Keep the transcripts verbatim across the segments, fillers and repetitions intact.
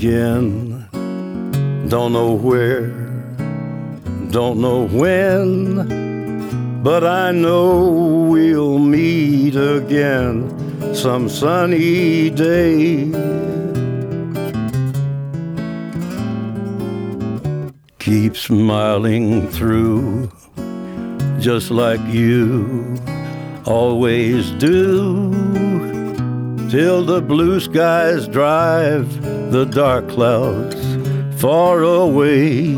again. Don't know where, don't know when, but I know we'll meet again some sunny day. Keep smiling through, just like you always do, till the blue skies drive the dark clouds far away.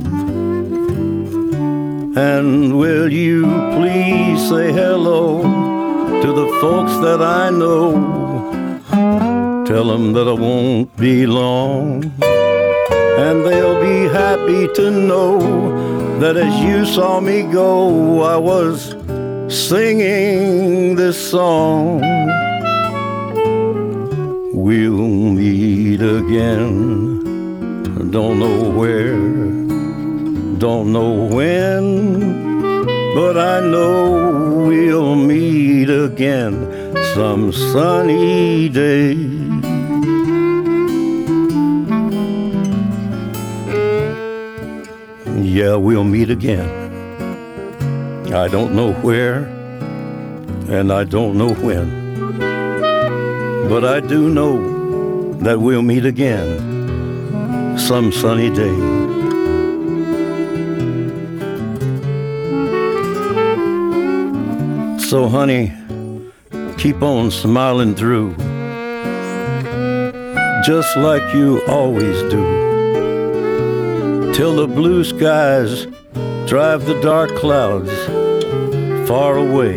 And will you please say hello to the folks that I know? Tell them that I won't be long, and they'll be happy to know that as you saw me go, I was singing this song. We'll meet again, don't know where, don't know when, but I know we'll meet again some sunny day. Yeah, we'll meet again. I don't know where, and I don't know when, but I do know that we'll meet again some sunny day. So honey, keep on smiling through, just like you always do, till the blue skies drive the dark clouds far away.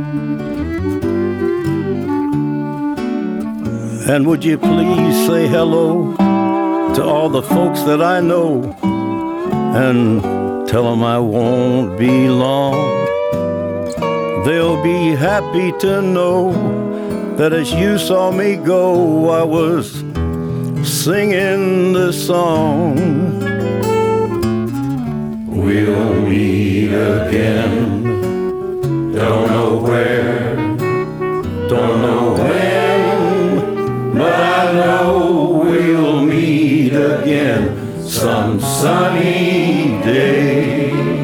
And would you please say hello to all the folks that I know, and tell them I won't be long. They'll be happy to know that as you saw me go, I was singing this song. We'll meet again, don't know where, don't know when, but I know we'll meet again some sunny day.